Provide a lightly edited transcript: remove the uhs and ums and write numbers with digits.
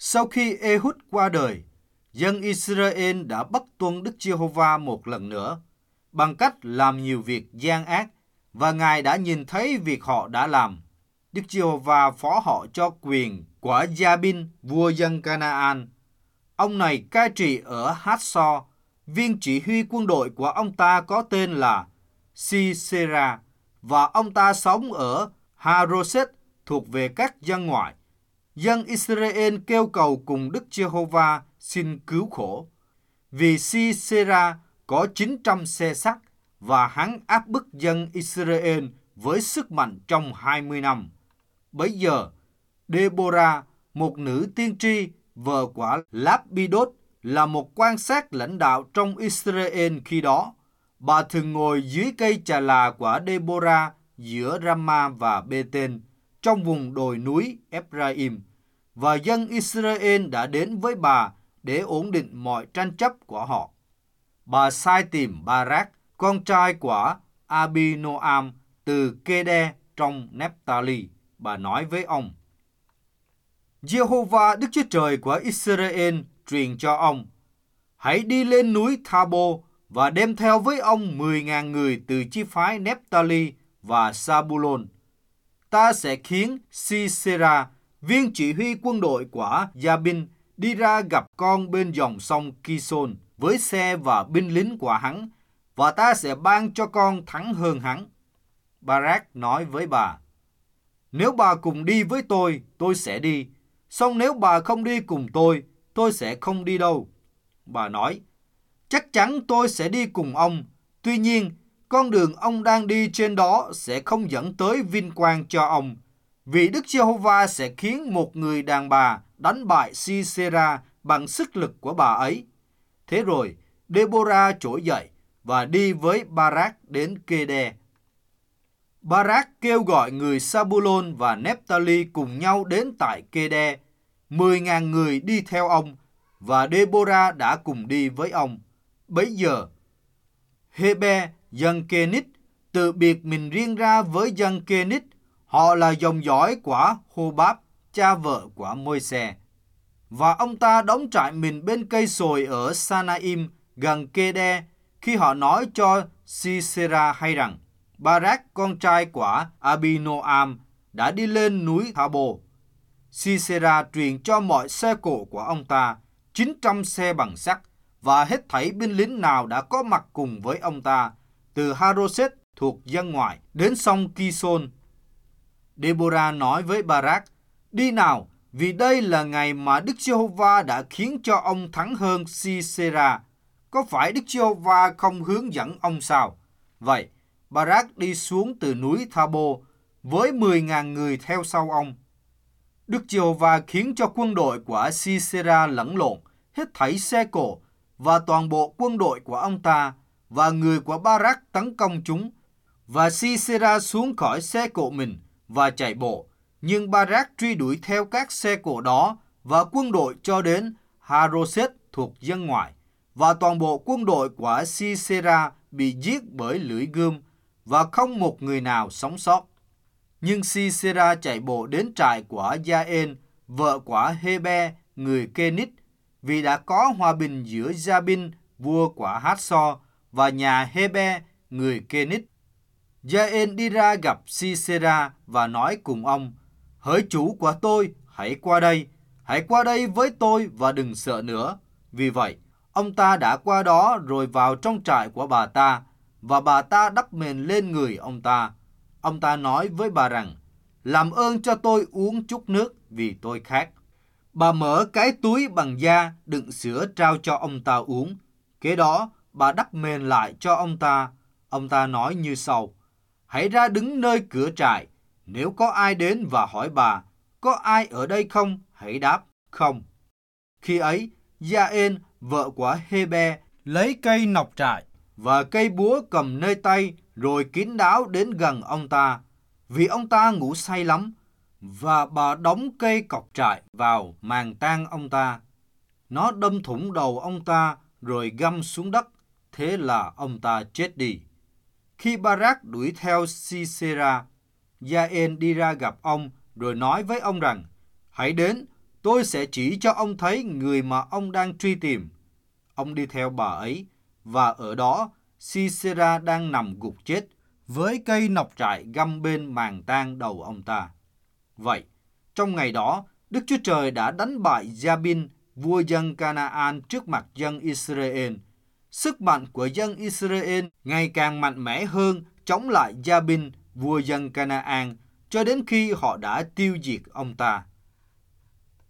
Sau khi Ehud qua đời, dân Israel đã bất tuân Đức Giê-hô-va một lần nữa bằng cách làm nhiều việc gian ác, và Ngài đã nhìn thấy việc họ đã làm. Đức Giê-hô-va phó họ cho quyền của Gia-bin, vua dân Canaan. Ông này cai trị ở Hát-so. Viên chỉ huy quân đội của ông ta có tên là Si-sera, và ông ta sống ở Ha-rô-sét thuộc về các dân ngoại. Dân Israel kêu cầu cùng Đức Giê-hô-va xin cứu khổ. Vì Si-sera có 900 xe sắt, và hắn áp bức dân Israel với sức mạnh trong 20 năm. Bấy giờ, Đê-bô-ra, một nữ tiên tri, vợ của Láp-bi-đốt, là một quan sát lãnh đạo trong Israel khi đó. Bà thường ngồi dưới cây trà là của Đê-bô-ra giữa Rama và Bê-tên, trong vùng đồi núi Ephraim, và dân Israel đã đến với bà để ổn định mọi tranh chấp của họ. Bà sai tìm Barak, con trai của Abinoam từ Kê-đe trong Nép-ta-li. Bà nói với ông: Giê-hô-va Đức Chúa Trời của Israel truyền cho ông: hãy đi lên núi Tha-bô và đem theo với ông 10.000 người từ chi phái Nép-ta-li và Sa-bu-lôn. Ta sẽ khiến Si-sera, viên chỉ huy quân đội của Gia-bin, đi ra gặp con bên dòng sông Ki-sôn với xe và binh lính của hắn, và ta sẽ ban cho con thắng hơn hắn. Barak nói với bà: nếu bà cùng đi với tôi sẽ đi. Song nếu bà không đi cùng tôi sẽ không đi đâu. Bà nói: chắc chắn tôi sẽ đi cùng ông. Tuy nhiên, con đường ông đang đi trên đó sẽ không dẫn tới vinh quang cho ông, vì Đức Giê-hô-va sẽ khiến một người đàn bà đánh bại Si-sera bằng sức lực của bà ấy. Thế rồi, Đê-bô-ra trỗi dậy và đi với Barak đến Kê-đe. Barak kêu gọi người Sa-bu-lôn và Nép-ta-li cùng nhau đến tại Kê-đe. 10.000 người đi theo ông, và Đê-bô-ra đã cùng đi với ông. Bấy giờ, Hê-be, dân Kê-nít, tự biệt mình riêng ra với dân Kê-nít. Họ là dòng dõi của Hô-báp, cha vợ của Môi-se. Và ông ta đóng trại mình bên cây sồi ở Sa-na-im, gần Kê-đe, khi họ nói cho Si-sera hay rằng Barak, con trai của Abinoam, đã đi lên núi Tha-bô. Si-sera truyền cho mọi xe cộ của ông ta 900 xe bằng sắt, và hết thảy binh lính nào đã có mặt cùng với ông ta, từ Ha-rô-sét thuộc dân ngoại đến sông Ki-sôn. Đê-bô-ra nói với Barak: đi nào, vì đây là ngày mà Đức Giê-hô-va đã khiến cho ông thắng hơn Si-sera. Có phải Đức Giê-hô-va không hướng dẫn ông sao? Vậy, Barak đi xuống từ núi Tha-bô với 10.000 người theo sau ông. Đức Giê-hô-va khiến cho quân đội của Si-sera lẫn lộn, hết thảy xe cộ và toàn bộ quân đội của ông ta, và người của Barak tấn công chúng. Và Si-sera xuống khỏi xe cộ mình và chạy bộ, nhưng Barak truy đuổi theo các xe cộ đó và quân đội cho đến Ha-rô-sét thuộc dân ngoại, và toàn bộ quân đội của Si-sera bị giết bởi lưỡi gươm, và không một người nào sống sót. Nhưng Si-sera chạy bộ đến trại của Gia-en, vợ của Hê-be, người Kê-nít, vì đã có hòa bình giữa Gia-bin, vua của Hát-so, và nhà Hê-be, người Kê-nít. Gia-en đi ra gặp Si-sera và nói cùng ông: hỡi chủ của tôi, hãy qua đây với tôi và đừng sợ nữa. Vì vậy, ông ta đã qua đó rồi vào trong trại của bà ta, và bà ta đắp mền lên người ông ta. Ông ta nói với bà rằng: làm ơn cho tôi uống chút nước vì tôi khát. Bà mở cái túi bằng da đựng sữa trao cho ông ta uống. Kế đó, bà đắp mền lại cho ông ta. Ông ta nói như sau: hãy ra đứng nơi cửa trại. Nếu có ai đến và hỏi bà: có ai ở đây không? Hãy đáp: không. Khi ấy, Gia-en, vợ của Hê-be, lấy cây nọc trại và cây búa cầm nơi tay, rồi kín đáo đến gần ông ta, vì ông ta ngủ say lắm, và bà đóng cây cọc trại vào màng tang ông ta. Nó đâm thủng đầu ông ta rồi găm xuống đất, thế là ông ta chết đi. Khi Barak đuổi theo Si-sera, Gia-en đi ra gặp ông rồi nói với ông rằng: hãy đến, tôi sẽ chỉ cho ông thấy người mà ông đang truy tìm. Ông đi theo bà ấy, và ở đó, Sisera đang nằm gục chết, với cây nọc trại găm bên màng tang đầu ông ta. Vậy, trong ngày đó, Đức Chúa Trời đã đánh bại Gia-bin, vua dân Canaan trước mặt dân Israel. Sức mạnh của dân Israel ngày càng mạnh mẽ hơn chống lại Gia-bin, vua dân Canaan, cho đến khi họ đã tiêu diệt ông ta.